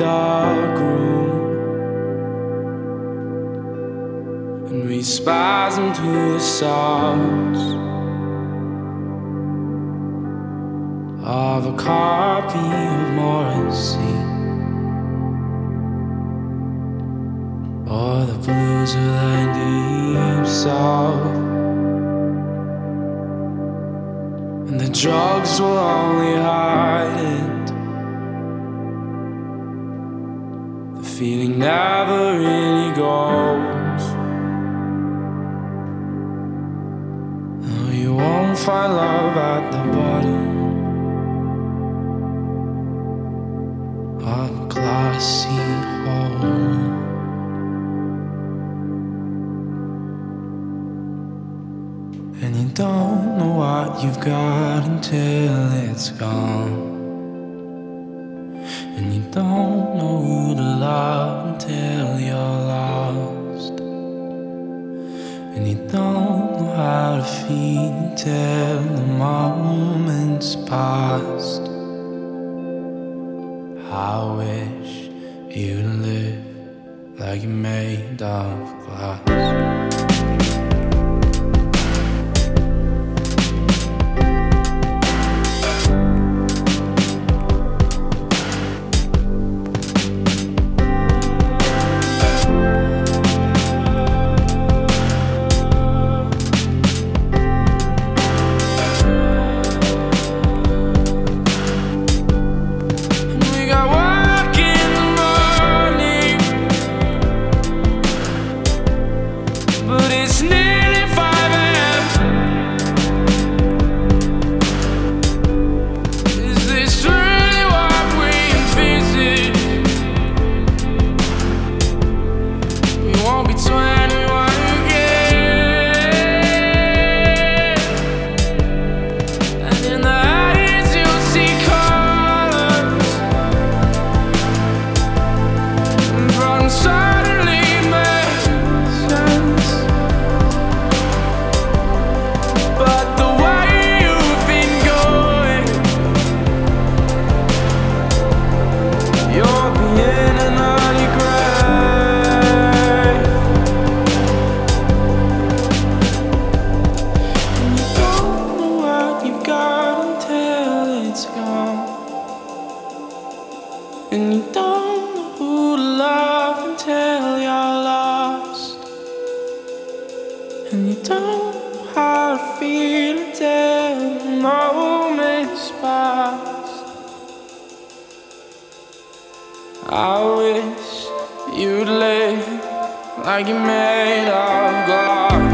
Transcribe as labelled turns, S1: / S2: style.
S1: dark room, and we spasm to the sounds of a copy of Morrissey, or the blues of the deep south. And the drugs will only hide it. The feeling never really goes. No, you won't find love at the bottom of a glassy hole. And you don't know what you've got until it's gone. And you don't know who to love until you're lost. And you don't know how to feel until the moment's past. I wish you'd live like you're made of glass. And you don't know who to love until you're lost. And you don't know how to feel until the moment's past. I wish you'd live like you're made of glass.